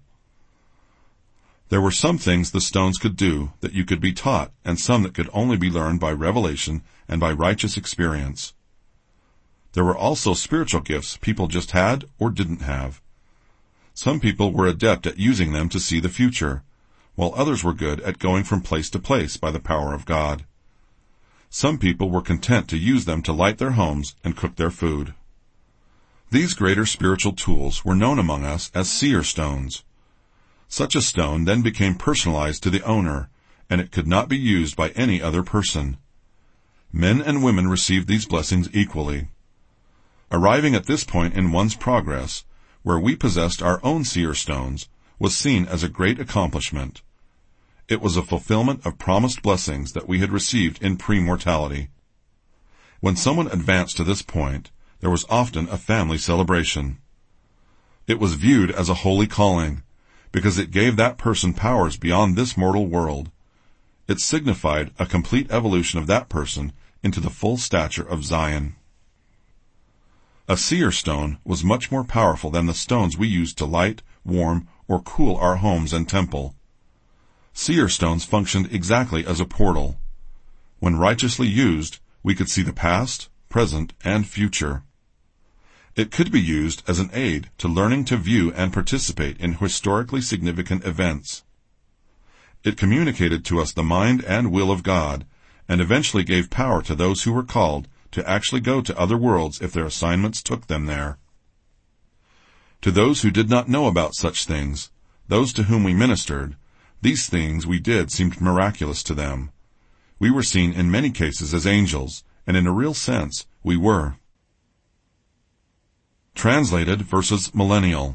There were some things the stones could do that you could be taught, and some that could only be learned by revelation and by righteous experience. There were also spiritual gifts people just had or didn't have. Some people were adept at using them to see the future, while others were good at going from place to place by the power of God. Some people were content to use them to light their homes and cook their food. These greater spiritual tools were known among us as seer stones. Such a stone then became personalized to the owner, and it could not be used by any other person. Men and women received these blessings equally. Arriving at this point in one's progress, where we possessed our own seer stones, was seen as a great accomplishment. It was a fulfillment of promised blessings that we had received in pre-mortality. When someone advanced to this point, there was often a family celebration. It was viewed as a holy calling, because it gave that person powers beyond this mortal world. It signified a complete evolution of that person into the full stature of Zion. A seer stone was much more powerful than the stones we used to light, warm, or cool our homes and temple. Seer stones functioned exactly as a portal. When righteously used, we could see the past, present, and future. It could be used as an aid to learning to view and participate in historically significant events. It communicated to us the mind and will of God, and eventually gave power to those who were called to actually go to other worlds if their assignments took them there. To those who did not know about such things, those to whom we ministered, these things we did seemed miraculous to them. We were seen in many cases as angels, and in a real sense, we were. Translated versus millennial.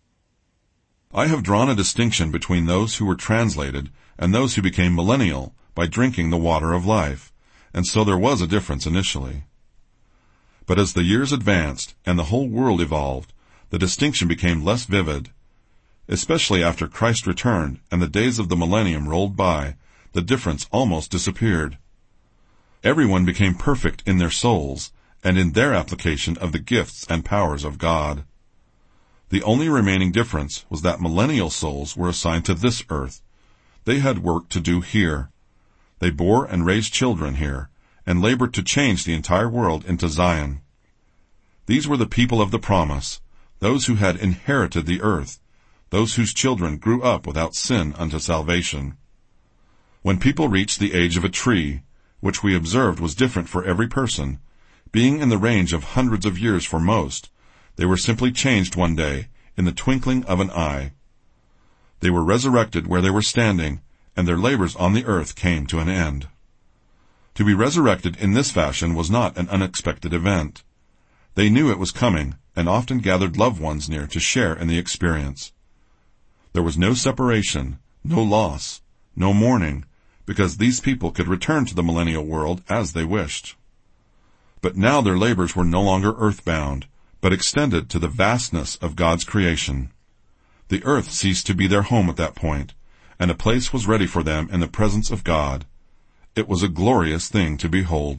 I have drawn a distinction between those who were translated and those who became millennial by drinking the water of life, and so there was a difference initially. But as the years advanced and the whole world evolved, the distinction became less vivid. Especially after Christ returned and the days of the millennium rolled by, the difference almost disappeared. Everyone became perfect in their souls and in their application of the gifts and powers of God. The only remaining difference was that millennial souls were assigned to this earth. They had work to do here. They bore and raised children here, and labored to change the entire world into Zion. These were the people of the promise, those who had inherited the earth, those whose children grew up without sin unto salvation. When people reached the age of a tree, which we observed was different for every person, being in the range of hundreds of years for most, they were simply changed one day, in the twinkling of an eye. They were resurrected where they were standing, and their labors on the earth came to an end. To be resurrected in this fashion was not an unexpected event. They knew it was coming, and often gathered loved ones near to share in the experience. There was no separation, no loss, no mourning, because these people could return to the millennial world as they wished. But now their labors were no longer earthbound, but extended to the vastness of God's creation. The earth ceased to be their home at that point, and a place was ready for them in the presence of God. It was a glorious thing to behold.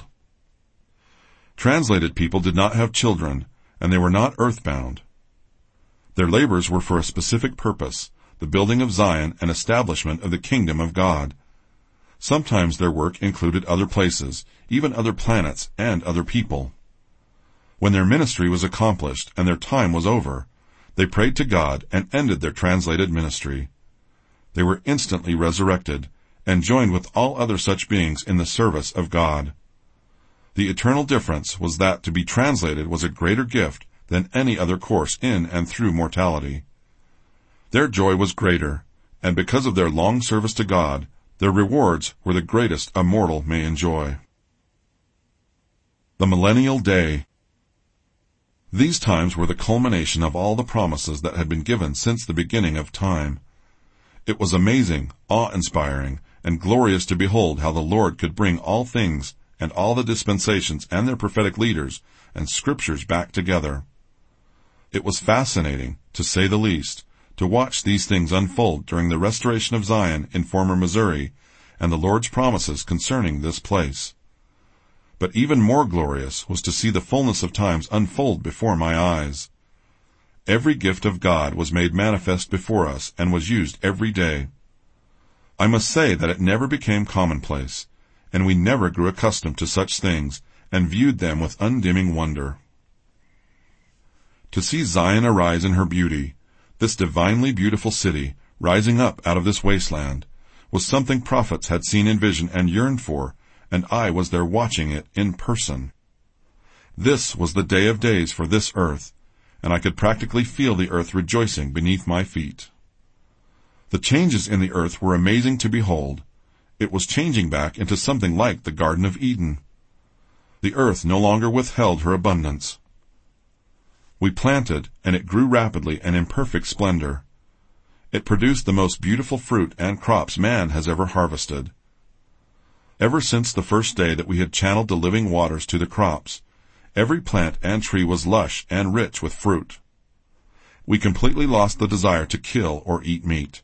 Translated people did not have children, and they were not earthbound. Their labors were for a specific purpose, the building of Zion and establishment of the kingdom of God. Sometimes their work included other places, even other planets and other people. When their ministry was accomplished and their time was over, They prayed to God and ended their translated ministry. They were instantly resurrected and joined with all other such beings in the service of God. The eternal difference was that to be translated was a greater gift than any other course in and through mortality. Their joy was greater, and because of their long service to God, their rewards were the greatest a mortal may enjoy. The Millennial Day. These times were the culmination of all the promises that had been given since the beginning of time. It was amazing, awe-inspiring, and glorious to behold how the Lord could bring all things and all the dispensations and their prophetic leaders and scriptures back together. It was fascinating, to say the least, to watch these things unfold during the restoration of Zion in former Missouri and the Lord's promises concerning this place. But even more glorious was to see the fullness of times unfold before my eyes. Every gift of God was made manifest before us and was used every day. I must say that it never became commonplace, and we never grew accustomed to such things and viewed them with undimming wonder. To see Zion arise in her beauty, this divinely beautiful city, rising up out of this wasteland, was something prophets had seen in vision and yearned for, and I was there watching it in person. This was the day of days for this earth, and I could practically feel the earth rejoicing beneath my feet. The changes in the earth were amazing to behold. It was changing back into something like the Garden of Eden. The earth no longer withheld her abundance. We planted, and it grew rapidly and in perfect splendor. It produced the most beautiful fruit and crops man has ever harvested. Ever since the first day that we had channeled the living waters to the crops, every plant and tree was lush and rich with fruit. We completely lost the desire to kill or eat meat.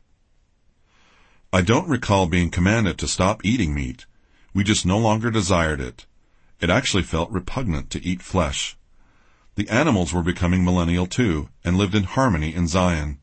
I don't recall being commanded to stop eating meat. We just no longer desired it. It actually felt repugnant to eat flesh. The animals were becoming millennial too, and lived in harmony in Zion.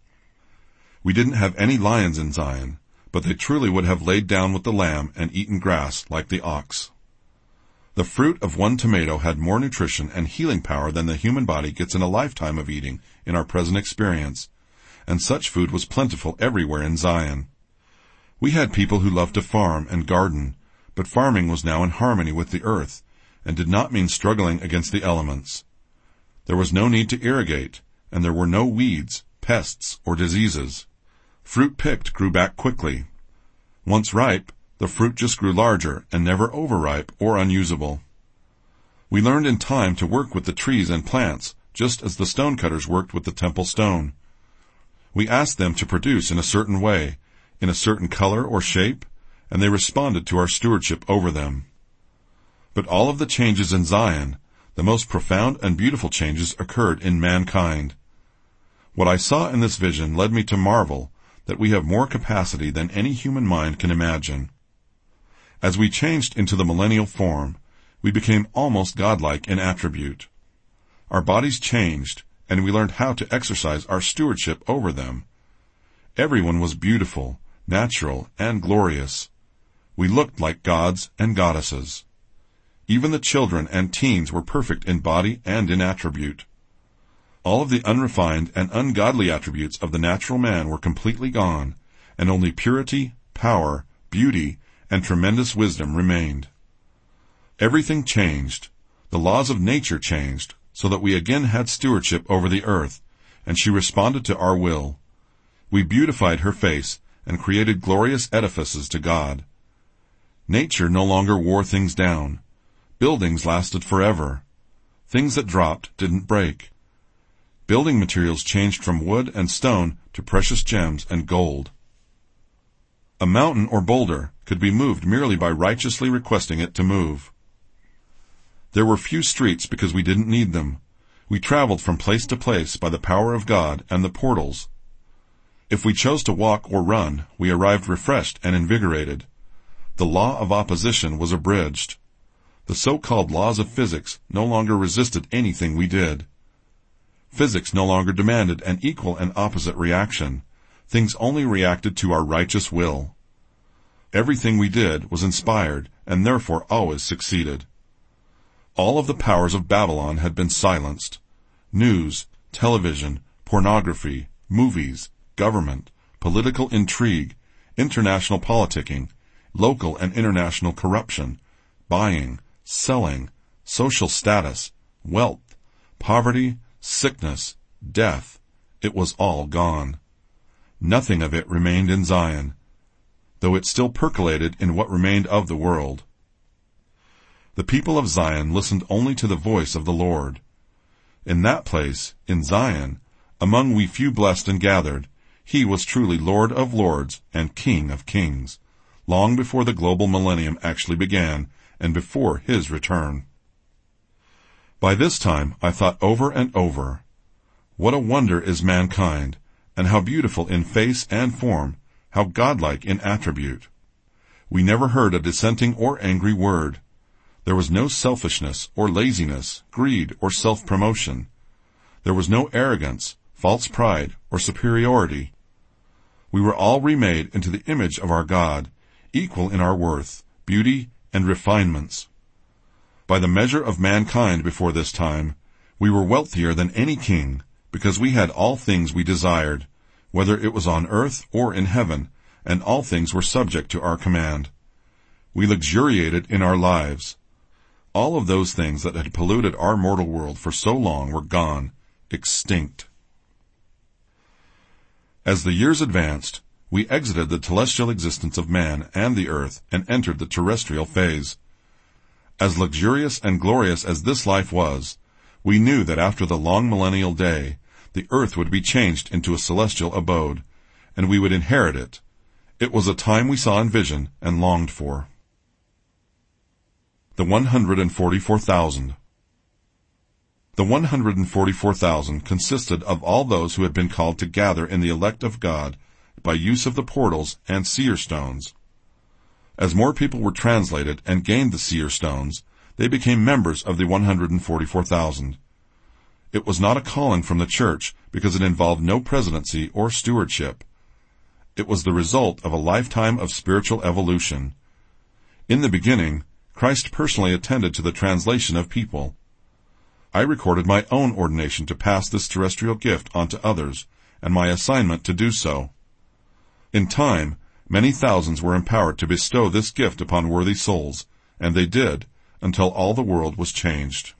We didn't have any lions in Zion, but they truly would have laid down with the lamb and eaten grass like the ox. The fruit of one tomato had more nutrition and healing power than the human body gets in a lifetime of eating in our present experience, and such food was plentiful everywhere in Zion. We had people who loved to farm and garden, but farming was now in harmony with the earth, and did not mean struggling against the elements. There was no need to irrigate, and there were no weeds, pests, or diseases. Fruit picked grew back quickly. Once ripe, the fruit just grew larger and never overripe or unusable. We learned in time to work with the trees and plants, just as the stonecutters worked with the temple stone. We asked them to produce in a certain way, in a certain color or shape, and they responded to our stewardship over them. But all of the changes in Zion, the most profound and beautiful changes, occurred in mankind. What I saw in this vision led me to marvel that we have more capacity than any human mind can imagine. As we changed into the millennial form, we became almost godlike in attribute. Our bodies changed, and we learned how to exercise our stewardship over them. Everyone was beautiful, natural, and glorious. We looked like gods and goddesses. Even the children and teens were perfect in body and in attribute. All of the unrefined and ungodly attributes of the natural man were completely gone, and only purity, power, beauty, and tremendous wisdom remained. Everything changed. The laws of nature changed, so that we again had stewardship over the earth, and she responded to our will. We beautified her face and created glorious edifices to God. Nature no longer wore things down. Buildings lasted forever. Things that dropped didn't break. Building materials changed from wood and stone to precious gems and gold. A mountain or boulder could be moved merely by righteously requesting it to move. There were few streets because we didn't need them. We traveled from place to place by the power of God and the portals. If we chose to walk or run, we arrived refreshed and invigorated. The law of opposition was abridged. The so-called laws of physics no longer resisted anything we did. Physics no longer demanded an equal and opposite reaction. Things only reacted to our righteous will. Everything we did was inspired and therefore always succeeded. All of the powers of Babylon had been silenced. News, television, pornography, movies, government, political intrigue, international politicking, local and international corruption, buying, selling, social status, wealth, poverty, sickness, death. It was all gone. Nothing of it remained in Zion, though it still percolated in what remained of the world. The people of Zion listened only to the voice of the Lord. In that place, in Zion, among we few blessed and gathered, he was truly Lord of lords and King of kings, long before the global millennium actually began and before his return. By this time, I thought over and over, what a wonder is mankind, and how beautiful in face and form, how godlike in attribute. We never heard a dissenting or angry word. There was no selfishness or laziness, greed or self-promotion. There was no arrogance, false pride, or superiority. We were all remade into the image of our God, equal in our worth, beauty, and refinements. By the measure of mankind before this time, we were wealthier than any king, because we had all things we desired, whether it was on earth or in heaven, and all things were subject to our command. We luxuriated in our lives. All of those things that had polluted our mortal world for so long were gone, extinct. As the years advanced, we exited the telestial existence of man and the earth and entered the terrestrial phase. As luxurious and glorious as this life was, we knew that after the long millennial day, the earth would be changed into a celestial abode, and we would inherit it. It was a time we saw in vision and longed for. The 144,000. The 144,000 consisted of all those who had been called to gather in the elect of God by use of the portals and seer stones. As more people were translated and gained the seer stones, they became members of the 144,000. It was not a calling from the church because it involved no presidency or stewardship. It was the result of a lifetime of spiritual evolution. In the beginning, Christ personally attended to the translation of people. I recorded my own ordination to pass this terrestrial gift on to others, and my assignment to do so. In time, many thousands were empowered to bestow this gift upon worthy souls, and they did, until all the world was changed.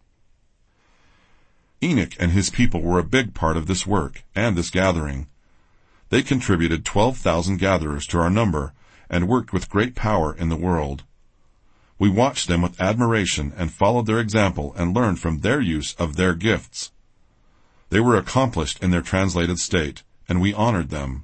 Enoch and his people were a big part of this work and this gathering. They contributed 12,000 gatherers to our number and worked with great power in the world. We watched them with admiration and followed their example and learned from their use of their gifts. They were accomplished in their translated state, and we honored them.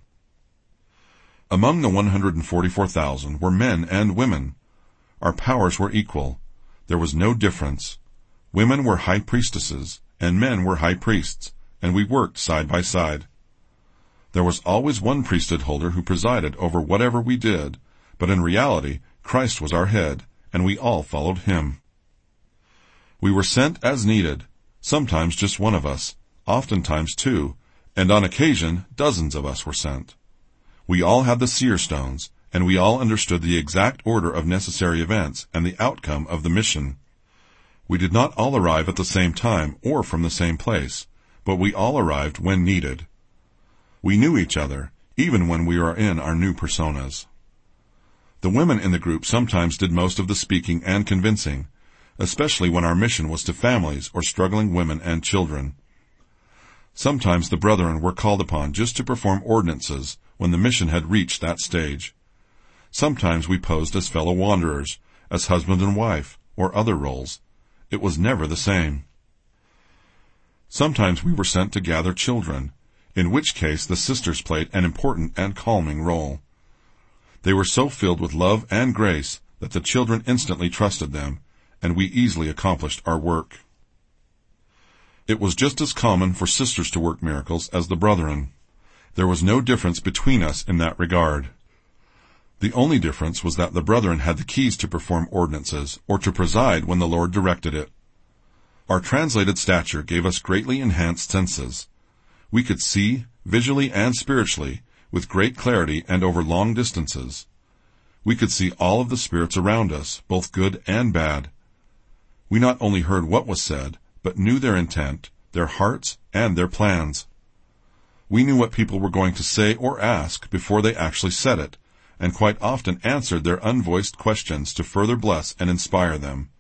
Among the 144,000 were men and women. Our powers were equal. There was no difference. Women were high priestesses, and men were high priests, and we worked side by side. There was always one priesthood holder who presided over whatever we did, but in reality, Christ was our head, and we all followed him. We were sent as needed, sometimes just one of us, oftentimes two, and on occasion dozens of us were sent. We all had the seer stones, and we all understood the exact order of necessary events and the outcome of the mission. We did not all arrive at the same time or from the same place, but we all arrived when needed. We knew each other, even when we were in our new personas. The women in the group sometimes did most of the speaking and convincing, especially when our mission was to families or struggling women and children. Sometimes the brethren were called upon just to perform ordinances when the mission had reached that stage. Sometimes we posed as fellow wanderers, as husband and wife, or other roles. It was never the same. Sometimes we were sent to gather children, in which case the sisters played an important and calming role. They were so filled with love and grace that the children instantly trusted them, and we easily accomplished our work. It was just as common for sisters to work miracles as the brethren. There was no difference between us in that regard. The only difference was that the brethren had the keys to perform ordinances or to preside when the Lord directed it. Our translated stature gave us greatly enhanced senses. We could see, visually and spiritually, with great clarity and over long distances. We could see all of the spirits around us, both good and bad. We not only heard what was said, but knew their intent, their hearts, and their plans. We knew what people were going to say or ask before they actually said it, and quite often answered their unvoiced questions to further bless and inspire them.